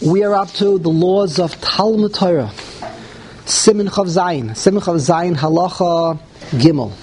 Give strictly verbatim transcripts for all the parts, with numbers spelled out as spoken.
We are up to the laws of Talmud Torah. Siman Chav Zayin. Siman Chav Zayin Halacha Gimel.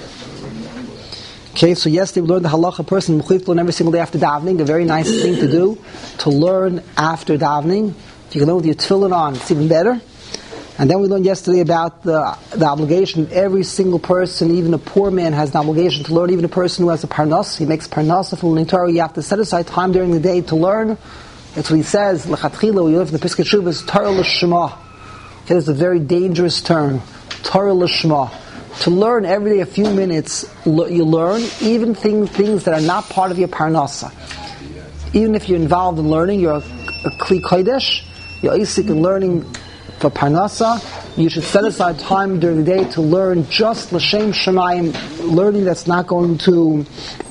Okay, so yesterday we learned the halacha person mechuyev to learn every single day after davening. A very nice thing to do, to learn after davening. If you can learn with your tefillin on, it's even better. And then we learned yesterday about the, the obligation. Every single person, even a poor man, has an obligation to learn. Even a person who has a parnas, he makes parnas from learning Torah. You have to set aside time during the day to learn. That's what he says. L'chatchila, we learn from the Pesach Shuvah, Torah l'shma. Okay, that's a very dangerous term. Torah l'shma. To learn every day a few minutes, you learn even things things that are not part of your parnasa. Even if you're involved in learning, you're a, a kli kodesh, you're isik in learning for parnasa. You should set aside time during the day to learn just l'shem shemayim, learning that's not going to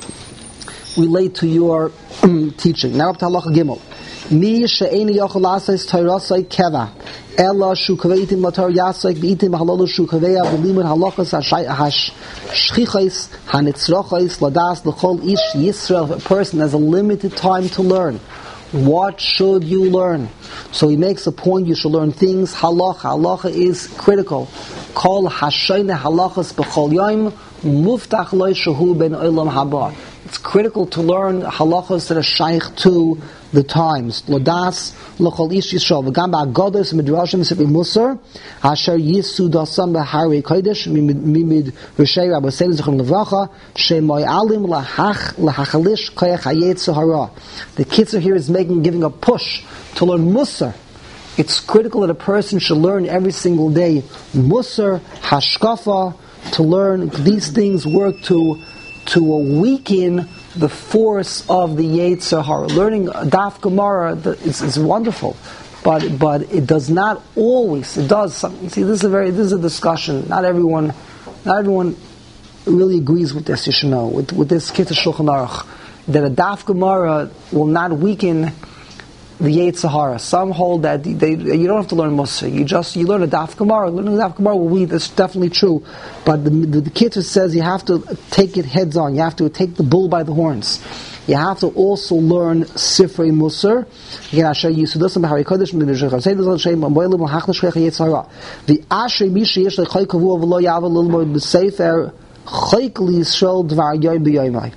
relate to your teaching. Now up to halacha gimel. Mi she'eni yochel lasais toirasai keva. Ella shukaveitim latar yasaik beitim halalu shukaveya v'limud halachas hash shchichais hanitzrochais ladas l'chol ish Yisrael. A person has a limited time to learn. What should you learn? So he makes a point, you should learn things. Halacha. Halacha is critical. Kol hashayne halachas b'chol yom muftach loy shehu ben olam haba. It's critical to learn halachas that are shaykh to the times. Lodas l'chol ish Yisrael v'gam ba'agodos midrashim sefi musar asher yisu dasam b'harei kodesh mimid rishei rabbeinu zichron levracha shemoy alim lahach lahachalish koyach hayetzu hara. The kitzur here is making giving a push to learn musar. It's critical that a person should learn every single day musar, hashkafa, to learn these things work to to weaken the force of the Yetzer Hara. Learning Daf Gemara is, is wonderful, but but it does not always. It does. Some, see, this is a very this is a discussion. Not everyone, not everyone really agrees with this. You should know with with this Kitzur Shulchan Aruch that a Daf Gemara will not weaken the Yetzer Hara. Some hold that they, you don't have to learn Musar. You just you learn a Daf Gemara. Learning a Daf Gemara will weak. That's definitely true. But the the, the Kitzur says you have to take it heads on. You have to take the bull by the horns. You have to also learn Sifrei Musar. Again, Asher Yisudasam B'Harei Kodesh M'Nishach Hashem Hashem Amoylim L'Hachnash Shrecha Yetzer Hara. The Asher Mishi Yesh L'Chay Kavu V'Lo Yavel L'Lmoid B'Sefer Chayk L'Yisrael Dvar Yoyim B'Yoyimai.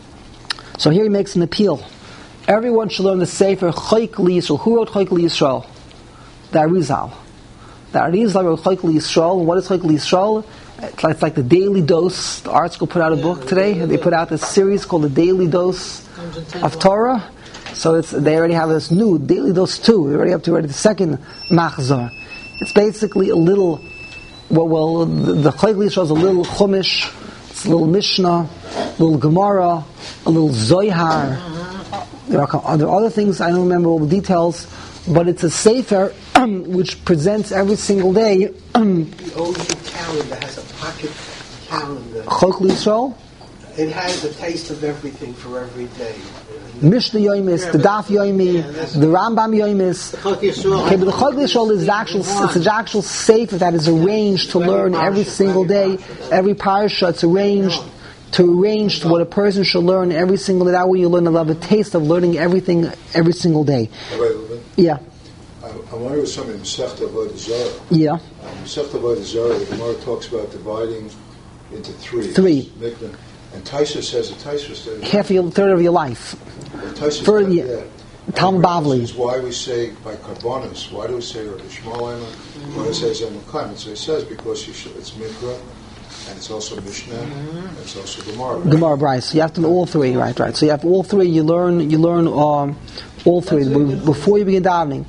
So here he makes an appeal. Everyone should learn the Sefer Chayk L'Yisrael. Who wrote Chayk L'Yisrael? The Arizal. The Arizal wrote Chayk L'Yisrael. And what is Chayk L'Yisrael? It's like, it's like the Daily Dose. The Art School put out a book today. They put out this series called the Daily Dose of Torah. So it's, they already have this new Daily Dose two. They're already up to already the second Machzor. It's basically a little, well, well the, the Chayk L'Yisrael is a little Chumash, it's a little Mishnah, a little Gemara, a little Zohar. There are, there are other things, I don't remember all the details, but it's a sefer which presents every single day. The old calendar has a pocket calendar. Chok L'Yisrael? It has a taste of everything for every day. Mishnah Yoimis, the Daf Yoimi, yeah, the Rambam Yoimis. Okay, but the Chok L'Yisrael is the actual, it's the actual sefer that is arranged to learn every single day, every parasha. It's arranged to arrange to what a person should learn every single day. That way you learn a love, a taste of learning everything every single day. Right, yeah. I, I wonder if something in Masechta Avodah Zarah. Yeah. Masechta Avodah Zarah, the Gemara talks about dividing into three. Three. And Taisa says, the Taisa says half a third of your life. Taisa Third, yeah. yeah. Talmud Bavli. Why we say by Karbonis? Why do we say Rabbi Shmuel? Why do we say Zemukaim? So it says because you should, it's Mikra. And it's also Mishnah, mm-hmm. and it's also Gemara. Right? Gemara, right? So you have to know all three, right? Right. So you have all three. You learn, you learn um, all three before you begin davening.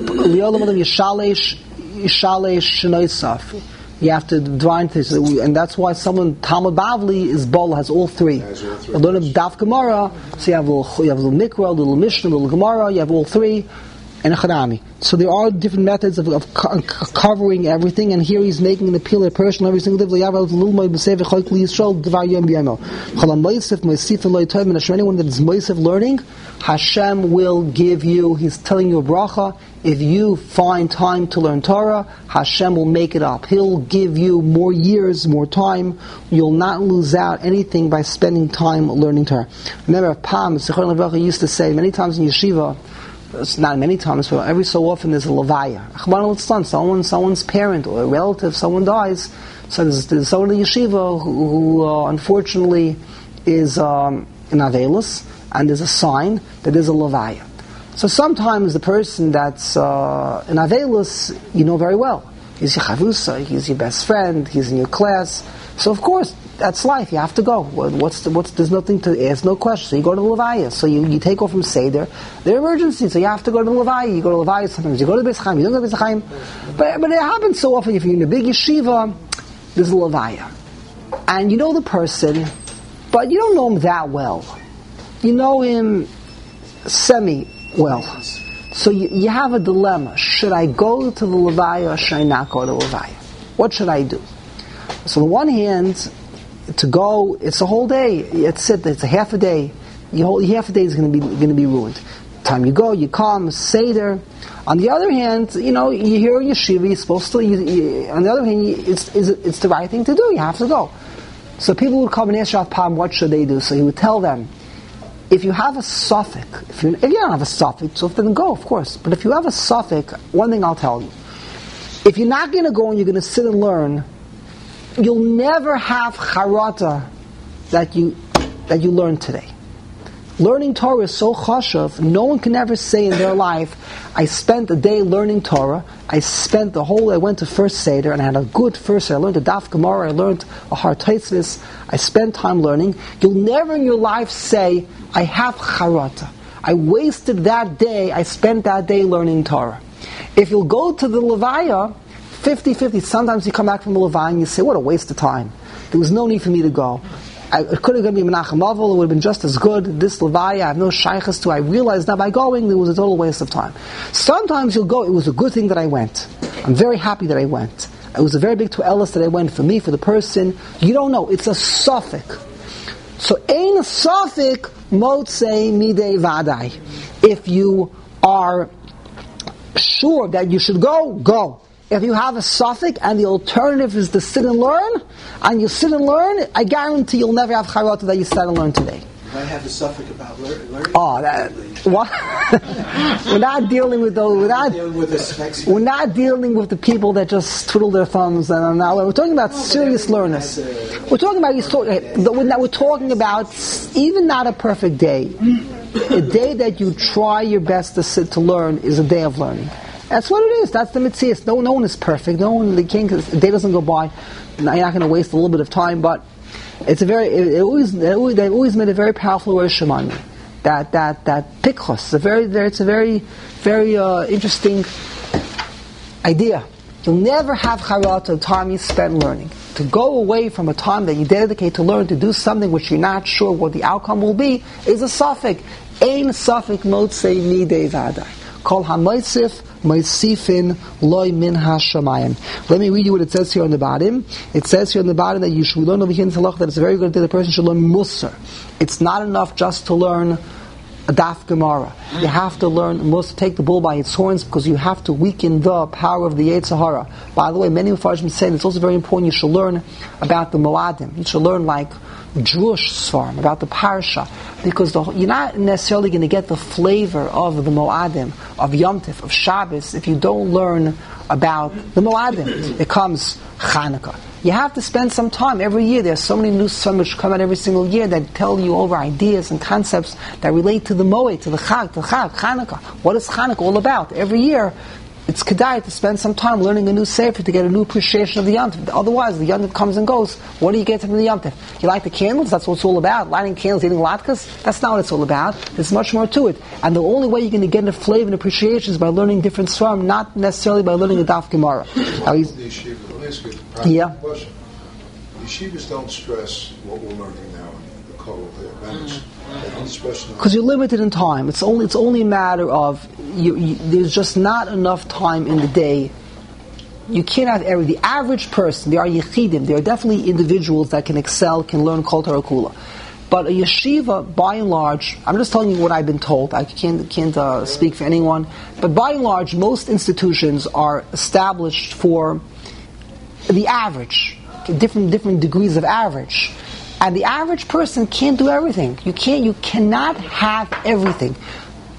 You have to divine this, and that's why someone Talmud Bavli is Bol has all three. Has all three. A little Daf Gemara, so you have a little, you have a little Mikra, a little Mishnah, a little Gemara. You have all three. And a Charami. So there are different methods of, of co- covering everything, and here he's making an appeal to a person every single day. Anyone that is moisef learning, Hashem will give you, he's telling you a bracha, if you find time to learn Torah, Hashem will make it up. He'll give you more years, more time. You'll not lose out anything by spending time learning Torah. Remember, Pam, Zichron Levracha used to say many times in yeshiva, it's not many times, but every so often there's a levaya. Someone, someone's parent or a relative, someone dies. So there's, there's someone in the yeshiva who, who uh, unfortunately is um, in Avelis, and there's a sign that there's a levaya. So sometimes the person that's uh, in Avelis, you know very well. He's your chavusa, he's your best friend, he's in your class. So of course, that's life. You have to go. What's the, what's there's nothing to ask, no question. So you go to the levaya. So you, you take off from Seder. They're emergencies, so you have to go to the levaya. You go to the levaya sometimes. You go to the Beis Chaim. You don't go to the Beis Chaim. But but it happens so often. If you're in a big yeshiva, there's a levaya, and you know the person, but you don't know him that well. You know him semi well. So you, you have a dilemma. Should I go to the levaya or should I not go to the levaya? What should I do? So on the one hand, to go, it's a whole day. It's it. It's a half a day. Your whole half a day is going to be going to be ruined. Time you go, you come, Seder. On the other hand, you know, you hear yeshiva. You're supposed to. You, you, on the other hand, it's, it's it's the right thing to do. You have to go. So people would come and ask Rav Pam, what should they do? So he would tell them, if you have a suffix, if you if you don't have a suffix, so then go, of course. But if you have a suffix, one thing I'll tell you: if you're not going to go and you're going to sit and learn, you'll never have charata that you that you learned today. Learning Torah is so chashuv. No one can ever say in their life, I spent a day learning Torah. I spent the whole. I went to first Seder and I had a good first Seder. I learned a Daf Gemara. I learned a Har Taitzvis. I spent time learning. You'll never in your life say, I have charata. I wasted that day. I spent that day learning Torah. If you'll go to the levaya, fifty-fifty. Sometimes you come back from the levaya and you say, what a waste of time. There was no need for me to go. I, it could have been Menachem Avol. It would have been just as good. This levaya, I have no shaykhs to. I realized that by going, there was a total waste of time. Sometimes you'll go, it was a good thing that I went. I'm very happy that I went. It was a very big to'elis that I went for me, for the person. You don't know. It's a suffix. So, ein suffix motzei midei vadai. If you are sure that you should go, go. If you have a suffix and the alternative is to sit and learn, and you sit and learn, I guarantee you'll never have charata that you sat and learn today. I have a suffix about learning. Oh, that, what? We're not dealing with those. We're not, dealing with the we're not dealing with the people that just twiddle their thumbs and are not. We're talking about no, serious learners. A, we're talking about we're talking about even not a perfect day. A day that you try your best to sit to learn is a day of learning. That's what it is. That's the mitzvah. No, no one is perfect. No one. The king. The day doesn't go by. You're not going to waste a little bit of time, but. It's a very. It, it always. It always they've always made a very powerful word Shemani. That that that pikchos. A very. It's a very, very uh, interesting idea. You'll never have charata the time you spend learning. To go away from a time that you dedicate to learn to do something which you're not sure what the outcome will be is a suffix. Ein suffix motzei midei vadai. Kol hamoisif moisifin loy min hashamayim. Let me read you what it says here on the bottom. It says here on the bottom that you should learn over here in Halach that it's a very good thing the person should learn Musar. It's not enough just to learn a Daf Gemara. You have to learn Musar, take the bull by its horns, because you have to weaken the power of the Yetzer Hara. By the way, many Mefarshim say it's also very important you should learn about the Moadim. You should learn like Jewish Svarim, about the Parsha, because the, you're not necessarily going to get the flavor of the Moadim, of Yom Tov, of Shabbos, if you don't learn about the Moadim. It comes Chanukah. You have to spend some time every year. There's so many new Svarim which come out every single year that tell you over ideas and concepts that relate to the Moed, to the Chag, to the Chag, Chanukah. What is Chanukah all about? Every year, it's kedai to spend some time learning a new sefer to get a new appreciation of the Yom Tov. Otherwise, the Yom Tov comes and goes. What do you get from the Yom Tov? You light the candles? That's what it's all about. Lighting candles, eating latkes? That's not what it's all about. There's much more to it. And the only way you're going to get a flavor and appreciation is by learning different svarim, not necessarily by learning a Daf Gemara. Let me ask you a practical yeah. question. Yeshivas don't stress what we're learning now in the Kol, the events. Because you're limited in time. It's only it's only a matter of you, you, there's just not enough time in the day. You can't have every the average person. There are yechidim. There are definitely individuals that can excel, can learn Kol Torah Kula. But a yeshiva, by and large, I'm just telling you what I've been told. I can't can't uh, speak for anyone. But by and large, most institutions are established for the average, different different degrees of average. And the average person can't do everything. You can't. You cannot have everything.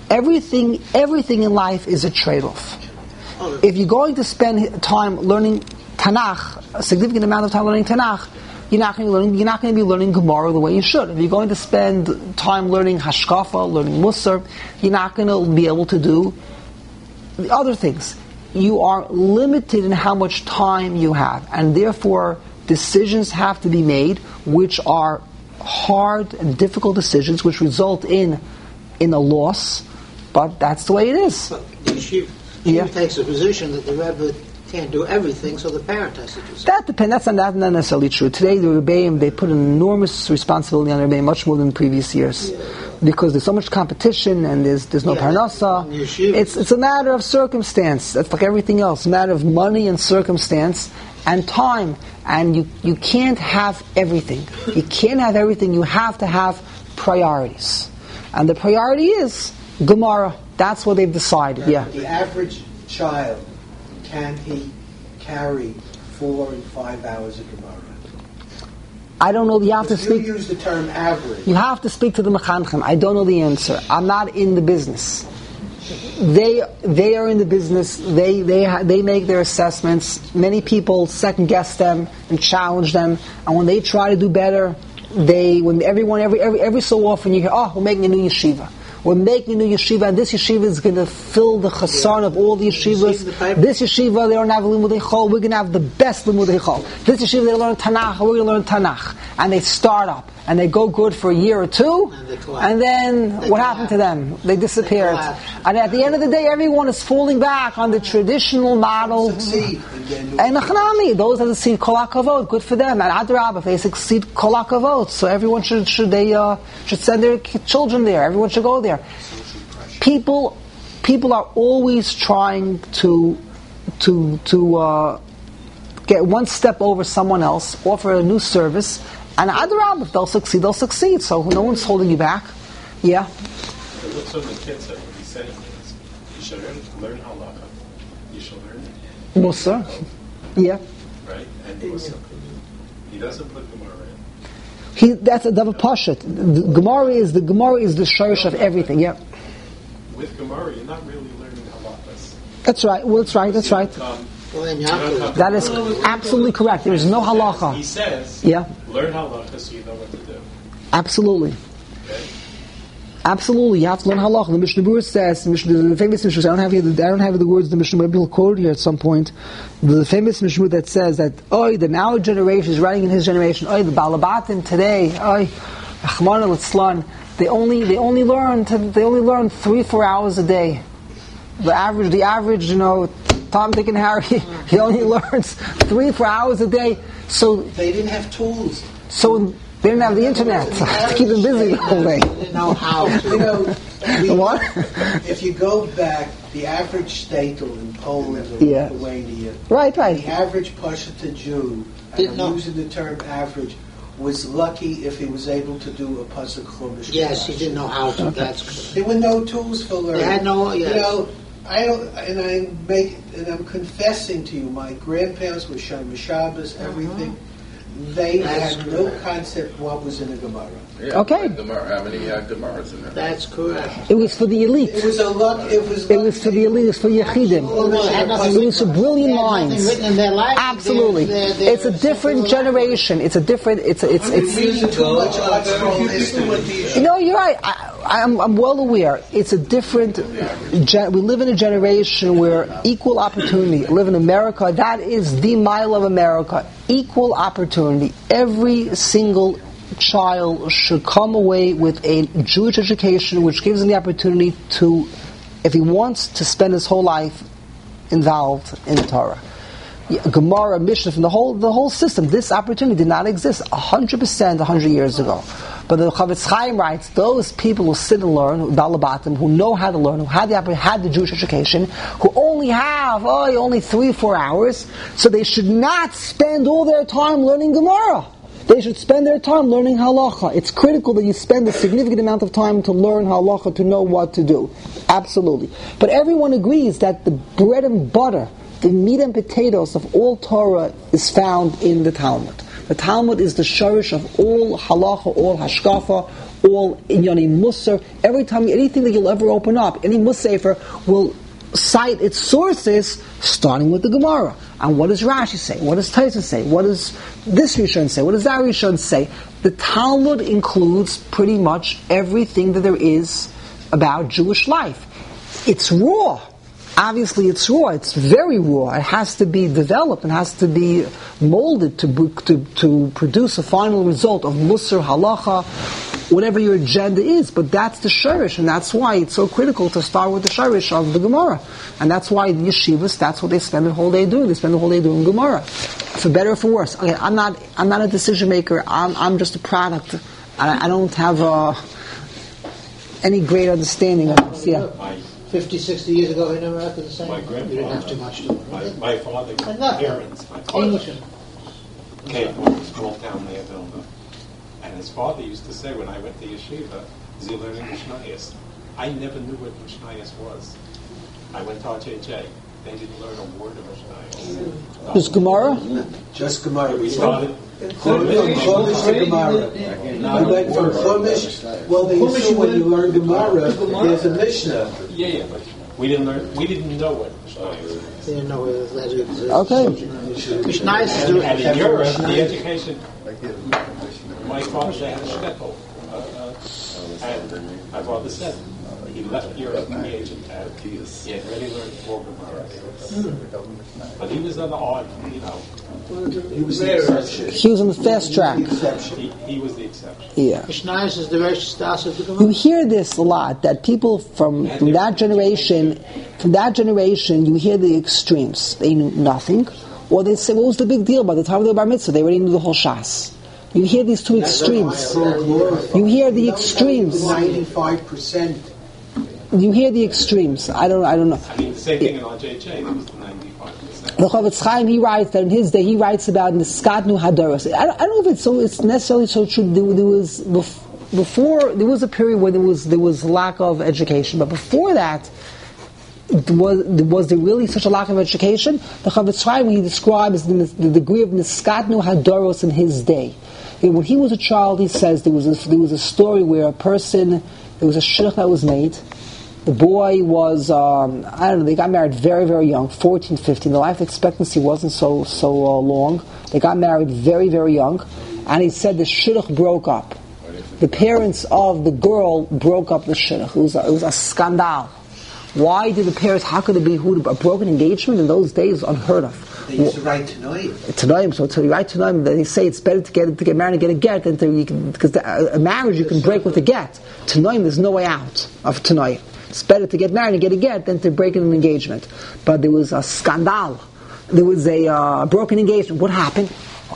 Everything, everything in life is a trade-off. If you're going to spend time learning Tanakh, a significant amount of time learning Tanakh, you're not going to be learning, you're not going to be learning Gemara the way you should. If you're going to spend time learning Hashkafa, learning Musar, you're not going to be able to do the other things. You are limited in how much time you have, and therefore decisions have to be made which are hard and difficult decisions which result in in a loss, but that's the way it is. But the yeshiva yeah. takes a position that the Rebbe can't do everything, so the parent has to do something. That depends. That's not, not necessarily true. Today, the Rebbeim, they put an enormous responsibility on the Rebbeim, much more than previous years. Yeah. Because there's so much competition and there's there's no yeah, parnasa. It's it's a matter of circumstance. It's like everything else. A matter of money and circumstance and time. And you, you can't have everything. You can't have everything. You have to have priorities. And the priority is Gemara. That's what they've decided. Yeah. The average child, can he carry four and five hours of Gemara? I don't know. You have to speak. You use the term average. You have to speak to the Mechanchem. I don't know the answer. I'm not in the business. They they are in the business. They they ha- they make their assessments. Many people second guess them and challenge them. And when they try to do better, they when everyone every every every so often you hear, oh, we're making a new yeshiva. We're making a new yeshiva, and this yeshiva is going to fill the chassan yeah. of all the yeshivas. This yeshiva, they don't have limudei chol. We're going to have the best limudei chol. This yeshiva, they learn Tanakh. We're going to learn Tanakh. And they start up, and they go good for a year or two, and, and then they what collapse. happened to them? They disappeared. They and at the end of the day, everyone is falling back on the traditional model. Succeed. And Nachnami, those that succeed, kol hakavod, good for them. And Adrab, if they succeed, kol hakavod. So everyone should should they uh, should send their children there. Everyone should go there. People, people are always trying to to to uh, get one step over someone else, offer a new service, and Adrab, if they'll succeed, they'll succeed. So no one's holding you back. Yeah. What's on the kids that what he's saying is, you should learn, learn halakha. You should learn Musa. Yeah. Right, and Musa. He doesn't put Gemara in. He that's a double pashat. The Gemara is the Gemara is the shorish of everything. Yeah. With Gemara, you're not really learning halachas. That's right. Well, that's right. That's right. That is absolutely correct. There is no halacha. He says, yeah. learn halacha so you know what to do. Absolutely. Okay. Absolutely. You have to learn halacha. The Mishnah Berurah says, the, Mishnah, the famous Mishnah, I don't have here the, I don't have the words of the Mishnah, maybe he'll quote it here at some point. The famous Mishnah that says that, oh, the now generation is writing in his generation, oh, the Balabatim today, oh, Achman al-Itzlan, They only they only learn to, they only learn three four hours a day. The average the average you know Tom, Dick, and Harry he only learns three four hours a day. So they didn't have tools. So they didn't have the internet to keep them busy the whole day. They didn't know how. You know the, what? If you go back, the average statel in Poland or yeah. Lithuania, right, right. The average Pashto Jew, and I'm know. using the term average, was lucky if he was able to do a pasuk chumash. Yes, he didn't know how to. That's there were no tools for learning. They had no. Yes. You know, I don't, and I make, and I'm confessing to you, my grandparents were Shomer Shabbos, everything. Uh-huh. They That's had correct. no concept what was in a Gemara. Yeah, okay. Gemara, how many uh, Gemaras in there? That's correct. It was for the elite. It was a luck. It was. It was for the elite. It was for Yechidim. It was for brilliant minds. Absolutely. They're, they're they're it's a different generation. It's a different. It's a, it's it's. You know, you're right. I, I'm I'm well aware. It's a different. Gen, we live in a generation where equal opportunity. Live in America. That is the mile of America. Equal opportunity. Every single child should come away with a Jewish education which gives him the opportunity to, if he wants, to spend his whole life involved in the Torah. Gemara, Mishnah, from the whole the whole system, this opportunity did not exist one hundred percent one hundred years ago. But the Chavetz Chaim writes, those people who sit and learn, Balabatim, who know how to learn, who had the had the Jewish education, who only have oh, only three, four hours, so they should not spend all their time learning Gemara. They should spend their time learning halacha. It's critical that you spend a significant amount of time to learn halacha, to know what to do. Absolutely. But everyone agrees that the bread and butter, the meat and potatoes of all Torah is found in the Talmud. The Talmud is the shorish of all halacha, all hashkafa, all Inyani Musar. Every time, anything that you'll ever open up, any Musar will cite its sources, starting with the Gemara. And what does Rashi say? What does Taisa say? What does this Rishon say? What does that Rishon say? The Talmud includes pretty much everything that there is about Jewish life. It's raw. Obviously, it's raw. It's very raw. It has to be developed. It has to be molded to to, to produce a final result of Musar, Halacha, whatever your agenda is. But that's the Shirish, and that's why it's so critical to start with the Shirish of the Gemara. And that's why the yeshivas, that's what they spend the whole day doing. They spend the whole day doing Gemara. For better or for worse. Okay, I'm not I'm not a decision maker. I'm I'm just a product. I, I don't have uh, any great understanding of this. Yeah. fifty, sixty years ago in America, the same. My grandfather, you didn't have too much to it. My, my father, my Enough. parents, my father English. came from a small town near Vilna. And his father used to say when I went to yeshiva, is he learning Mishnayos? I never knew what Mishnayos was. I went to R J J. They didn't learn a word of Mishnayos. Just Gemara? Just Gemara. We started. Chumash to Gemara. We went from Chumash. Well, they assume when you learn Gemara, there's a Mishnah. Yeah, yeah, but we didn't learn. We didn't know what Mishnayos was. They didn't know whether that exists. Okay. Mishnayos is doing And in Europe, the education. My father they had a shtetl, uh, uh, and my father said he left Europe at the age of ten. He had already learned four Gemara. But he was on the odd, you know. He was the exception. He was on the fast track. He, he was the exception. Yeah. Mishnayos is the Rosh Stas of the You Gemara. hear this a lot, that people from, from that generation, from that generation, you hear the extremes. They knew nothing, or they say, what was the big deal? By the time of the Bar Mitzvah, they already knew the whole Shas. You hear these two extremes. You hear the extremes. ninety-five percent. You hear the extremes. I don't. I don't know. I mean, the same thing in R J J. There was the ninety-five percent. The Chavetz Chaim, he writes that in his day, he writes about Niskadnu Hadaros. I don't, I don't know if it's so. It's necessarily so true. There, there was before. There was a period where there was there was lack of education, but before that. Was, was there really such a lack of education? The Chavetz Chaim, he describes the, the degree of Niskadnu Hadaros in his day. And when he was a child, he says there was a, there was a story where a person, there was a shidduch that was made. The boy was, um, I don't know, they got married very, very young, fourteen, fifteen. The life expectancy wasn't so so uh, long. They got married very, very young. And he said the shidduch broke up. The parents of the girl broke up the shidduch. It was a, it was a scandal. Why did the parents, how could it be who, a broken engagement in those days was unheard of? They used to write Tanoim. Tanoim, so to write Tanoim, they say it's better to get to get married and get a get than to, you can, because the, a marriage you can break with a get. Tanoim, there's no way out of Tanoim. It's better to get married and get a get than to break an engagement. But there was a scandal. There was a uh, broken engagement. What happened?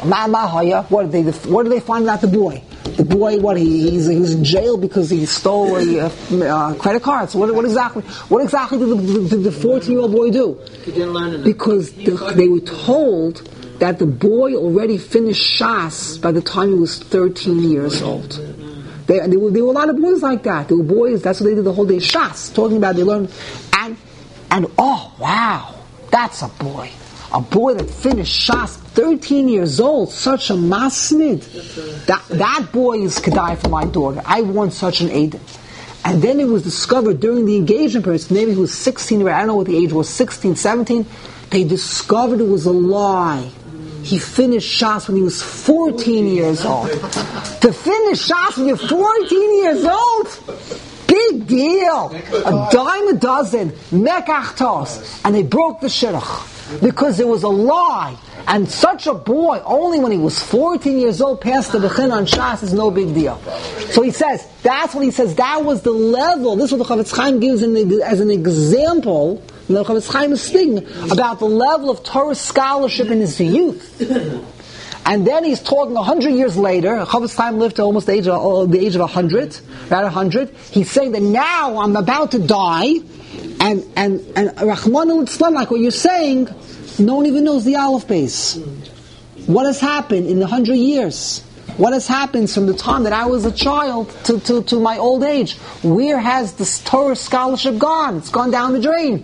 What did they? What did they find about the boy? The boy, what he he's, he was in jail because he stole a uh, credit card. So what, what exactly? What exactly did the, did the fourteen-year-old boy do? He didn't learn enough. Because the, they were told that the boy already finished Shas by the time he was thirteen years old. They, there, were, there were a lot of boys like that. There were boys. That's what they did the whole day. Shas, talking about they learned, and and oh wow, that's a boy. A boy that finished Shas, thirteen years old, such a masmid. That that boy is kedai for my daughter. I want such an aid. And then it was discovered during the engagement period, maybe he was sixteen, I don't know what the age was, sixteen, seventeen, they discovered it was a lie. He finished Shas when he was fourteen years old. To finish Shas when you're fourteen years old? Big deal. A dime a dozen. Mekach tos. And they broke the shidduch. Because there was a lie. And such a boy, only when he was fourteen years old, passed the Bechin on Shas is no big deal. So he says, that's what he says, that was the level. This is what the Chavetz Chaim gives in the, as an example. And the Chavetz Chaim is speaking about the level of Torah scholarship in his youth. And then he's talking a hundred years later. Chavetz Chaim lived to almost the age of uh, the age of a hundred, about a hundred. He's saying that now I'm about to die, and and and Rahman al-Islam, like what you're saying, no one even knows the Aleph base. What has happened in a hundred years? What has happened from the time that I was a child to, to, to my old age? Where has this Torah scholarship gone? It's gone down the drain.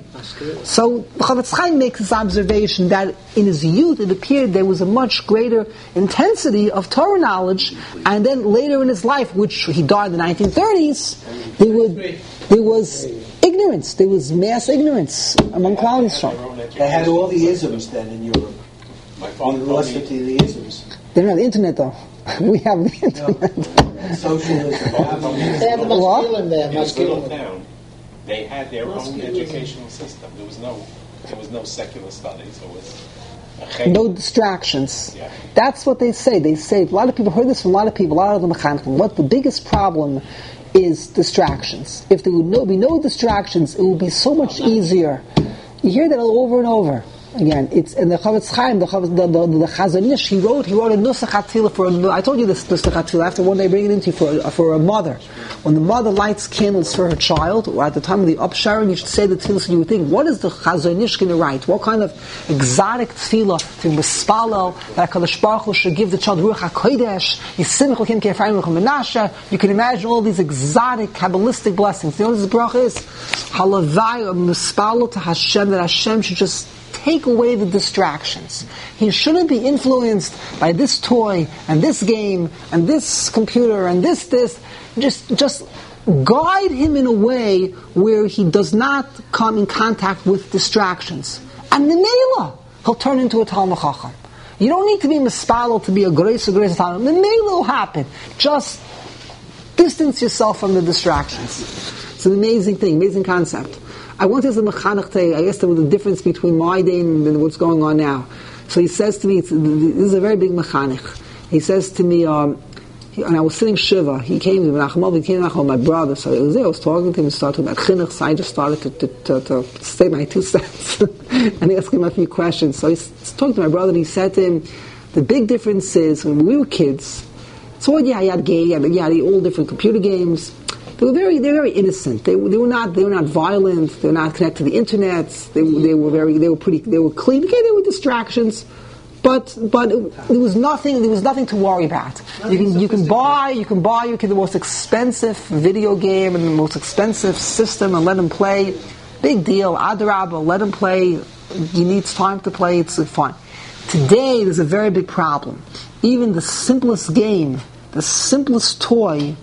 So Chavetz Chaim makes this observation that in his youth it appeared there was a much greater intensity of Torah knowledge, and then later in his life, which he died in the nineteen thirties, there, would, there was ignorance. There was mass ignorance among Klal Yisrael. They had all the isms then in Europe. My We father lost told it me, to the isms. They don't have the internet though. We have the internet. Socialism. They had the What? masculine there, in this little masculine. town, they had their own Masculine. educational system. There was no, there was no secular studies. It was a chay- No distractions. Yeah. That's what they say. They say, a lot of people heard this from a lot of people, a lot of the mechanchim. What the biggest problem is distractions. If there would no, be no distractions, it would be so much easier. You hear that over and over. Again, it's in the Chavetz Chaim, the Chavetz, the, the, the Chazon Ish, he wrote, he wrote a Nusach HaTfilah for a, I told you this Nusach HaTfilah, after one day bring it into you for, for a mother. When the mother lights candles for her child, or at the time of the upsharing, you should say the Tfilah, so you would think, what is the Chazon Ish going to write? What kind of exotic Tfilah to Mispalel, that HaKadosh Baruch Hu should give the child Ruach HaKodesh, Yisimich L'kim Ke'Ephraim L'kim Menashe. You can imagine all these exotic, Kabbalistic blessings. You know what this bracha is? Halavai, Mispalel to Hashem, that Hashem should just take away the distractions. He shouldn't be influenced by this toy and this game and this computer and this this. Just just guide him in a way where he does not come in contact with distractions. And Memela, he'll turn into a Talmid Chacham. You don't need to be mispalel to be a grace or grace Talmid. Memela will happen. Just distance yourself from the distractions. It's an amazing thing, amazing concept. I wanted to mechanech today. I asked him the difference between my day and what's going on now. So he says to me, it's, this is a very big mechanech. He says to me, um, he, and I was sitting Shiva. He came to me, he came to my brother. So I was there, I was talking to him, started about chinuch, so I just started to, to, to, to say my two cents and ask him a few questions. So he's talking to my brother and he said to him, the big difference is when we were kids, so yeah, you had gay, you had, you had all different computer games. They were very, they were very innocent. They, they were not, they were not violent. They were not connected to the internet. They, they were very, they were pretty, they were clean. Okay, there were distractions, but but it, there was nothing, there was nothing to worry about. You can you can buy, you can buy, you can the most expensive video game and the most expensive system and let them play. Big deal, adarabah, let them play. He needs time to play. It's fun. Today, there's a very big problem. Even the simplest game, the simplest toy,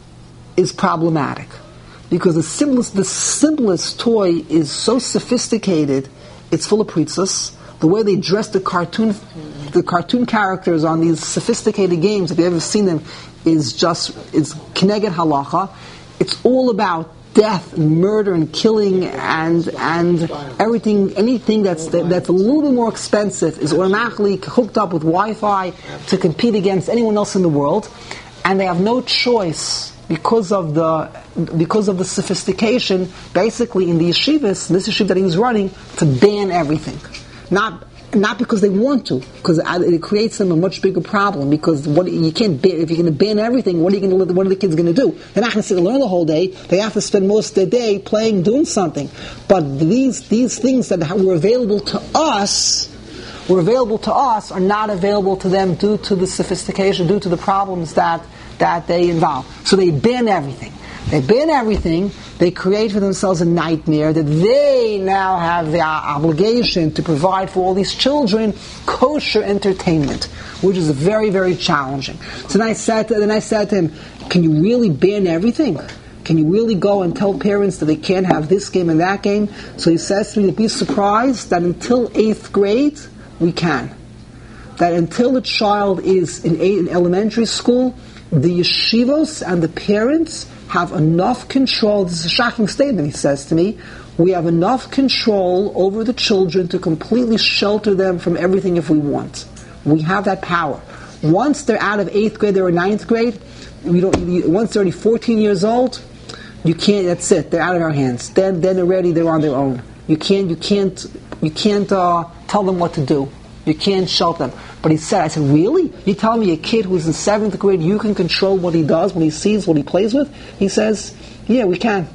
is problematic, because the simplest the simplest toy is so sophisticated, it's full of pritzas. The way they dress the cartoon the cartoon characters on these sophisticated games, if you've ever seen them, is just is Keneged Halacha. It's all about death and murder and killing and and everything anything that's that's a little bit more expensive is automatically hooked up with Wi-Fi to compete against anyone else in the world, and they have no choice. Because of the because of the sophistication, basically in the yeshivas, this yeshiva that he was running, to ban everything, not not because they want to, because it creates them a much bigger problem. Because what you can't ban, if you're going to ban everything, what are you going to what are the kids going to do? They're not going to sit and learn the whole day. They have to spend most of their day playing, doing something. But these these things that were available to us. Were available to us are not available to them due to the sophistication, due to the problems that that they involve. So they ban everything. They ban everything. They create for themselves a nightmare that they now have the obligation to provide for all these children kosher entertainment, which is very, very challenging. So then I said to, then I said to him, can you really ban everything? Can you really go and tell parents that they can't have this game and that game? So he says to me, be surprised that until eighth grade, we can. That until the child is in, eight, in elementary school, the yeshivos and the parents have enough control. This is a shocking statement, he says to me. We have enough control over the children to completely shelter them from everything if we want. We have that power. Once they're out of eighth grade, they're in ninth grade, we don't, once they're already fourteen years old, you can't, that's it, they're out of our hands. Then then already they're on their own. You can't, you can't, you can't uh, tell them what to do. You can't shelter them. But he said, I said, really? You tell me a kid who's in seventh grade, you can control what he does, when he sees, what he plays with? He says, yeah, we can.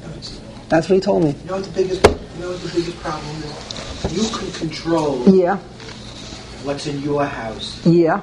That's what he told me. You know what the biggest, you know what the biggest problem is? You can control Yeah. what's in your house. Yeah.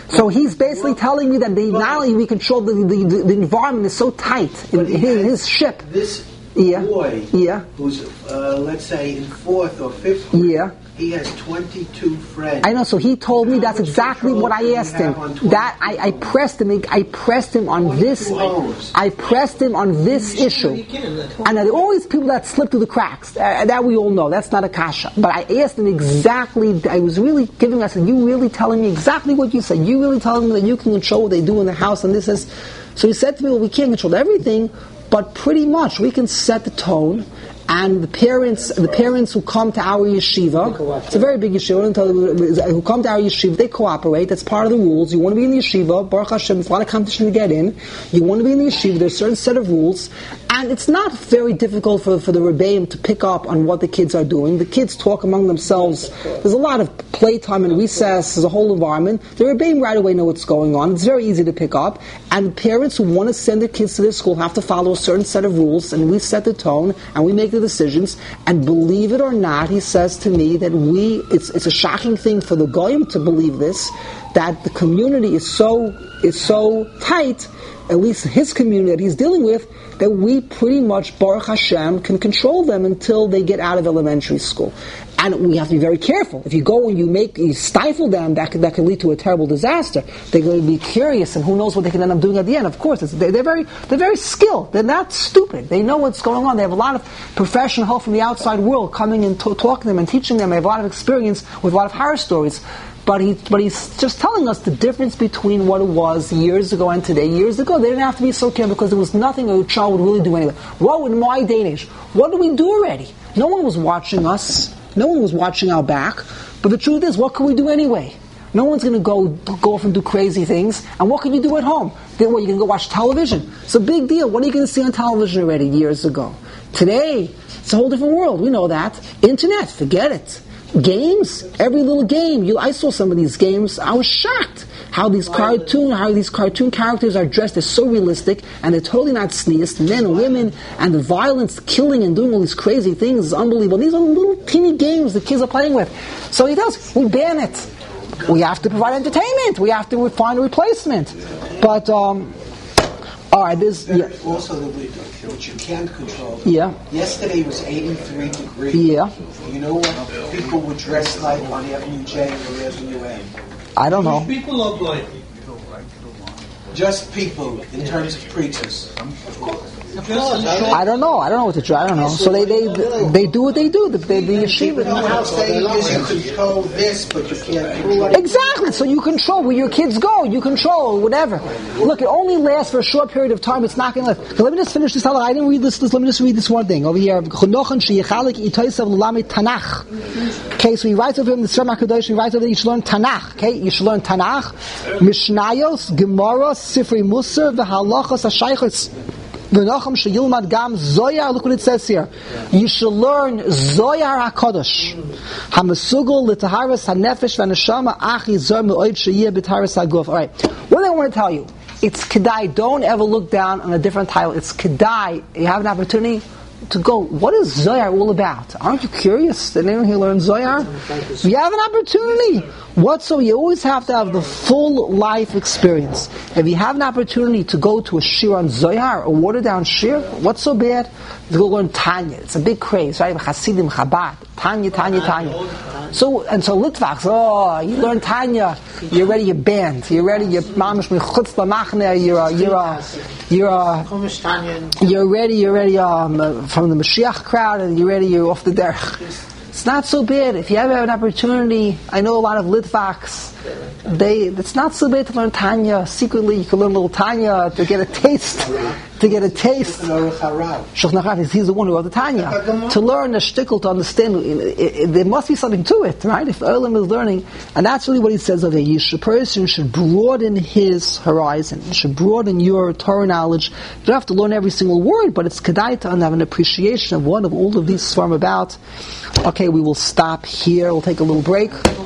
So he's basically telling me that the, not only we control the, the, the, the environment is so tight in his, his ship. This Yeah. boy, Yeah. who's uh, let's say in fourth or fifth grade, Yeah. he has twenty-two friends. I know. So he told me How that's much exactly control what I do you asked have him. on twenty-two? That I, I pressed him. I pressed him on this. homes. I pressed him on this issue. And there are always people that slip through the cracks. Uh, that we all know. That's not a kasha. But I asked him exactly. I was really giving us. You really telling me exactly what you said. You really telling me that you can control what they do in the house, and this is. So he said to me, "Well, we can't control everything, but pretty much we can set the tone." And the parents, the parents who come to our yeshiva, it's a very big yeshiva, who come to our yeshiva, they cooperate. That's part of the rules. You want to be in the yeshiva, Baruch Hashem, it's a lot of competition to get in. You want to be in the yeshiva, there's a certain set of rules. And it's not very difficult for, for the rebbeim to pick up on what the kids are doing. The kids talk among themselves. There's a lot of playtime and recess, there's a whole environment. The rebbeim right away know what's going on. It's very easy to pick up. And parents who want to send their kids to their school have to follow a certain set of rules, and we set the tone, and we make the decisions. And believe it or not, he says to me that we, it's, it's a shocking thing for the goyim to believe this, that the community is so, is so tight, at least his community that he's dealing with, that we pretty much, Baruch Hashem, can control them until they get out of elementary school. And we have to be very careful. If you go and you make, you stifle them, that could, that could lead to a terrible disaster. They're going to be curious, and who knows what they can end up doing at the end. Of course, it's, they're, they're very, they're very skilled. They're not stupid. They know what's going on. They have a lot of professional help from the outside world coming and to, talking to them and teaching them. They have a lot of experience with a lot of horror stories. But he, but he's just telling us the difference between what it was years ago and today. Years ago, they didn't have to be so careful because there was nothing a child would really do anyway. Whoa, in my day and age, what did we do already? No one was watching us. No one was watching our back. But the truth is, what can we do anyway? No one's going to go go off and do crazy things. And what can you do at home? Then what, you're going to go watch television? It's a big deal. What are you going to see on television already years ago? Today, it's a whole different world. We know that. Internet, forget it. Games, every little game. You, I saw some of these games. I was shocked how these cartoon, how these cartoon characters are dressed. They're so realistic, and they're totally not sneezed. Men and women, and the violence, killing, and doing all these crazy things is unbelievable. These are little teeny games the kids are playing with. So he does. We ban it. We have to provide entertainment. We have to find a replacement. But um, all right, this yeah. Also, the which you can't control. Yeah. Yesterday was eighty-three degrees. Yeah. You know what people would dress like on Avenue J or Avenue M? I don't know. People are blind. Just people in terms of preachers. I don't know. I don't know what to do. I don't know. So they they they do what they do. They the yeshiva. How saying is you control this, but you can't control. Exactly. So you control where your kids go. You control whatever. Look, it only lasts for a short period of time. It's not going to last. Let me just finish this. I didn't read this. Let me just read this one thing over here. Okay, so he writes over him the Shem HaKadosh. He writes over that you should learn Tanakh. Okay, you should learn Tanakh, Mishnayos, Gemara, Sifrei Musar, v'Halachos HaShaychos. Look what it says here. You should learn Zoyar HaKadosh. Hamasugul l'taharas hanefesh v'neshama achi zor me'oid sheyeh b'taharas haguf. All right. One thing I want to tell you. It's kedai. Don't ever look down on a different title. It's kedai. You have an opportunity to go, what is Zoyar all about? Aren't you curious? Did anyone here learn Zoyar? You have an opportunity. What so? You always have to have the full life experience. If you have an opportunity to go to a shir on Zoyar, a watered down shir, what's so bad? To go learn Tanya. It's a big craze, right? Hasidim, Chabad, Tanya, Tanya, Tanya. So and so Litvaks, oh, you learn Tanya, you're ready, you're banned, you're ready, you're mamish chutz lamachne, you're a, you're a, you're a, you're ready, you're ready um, from the Mashiach crowd, and you're ready, you're off the derech. It's not so bad. If you ever have an opportunity, I know a lot of Litvaks, they, it's not so bad to learn Tanya. Secretly, you can learn a little Tanya to get a taste, to get a taste. Shulchan Aruch, he's the one who wrote the Tanya. To learn a shtickle, to understand, it, it, it, there must be something to it, right? If Olam is learning, and that's really what he says over here. A person should broaden his horizon, should broaden your Torah knowledge. You don't have to learn every single word, but it's kedai to have an appreciation of what of all of these swarm about. Okay, we will stop here. We'll take a little break.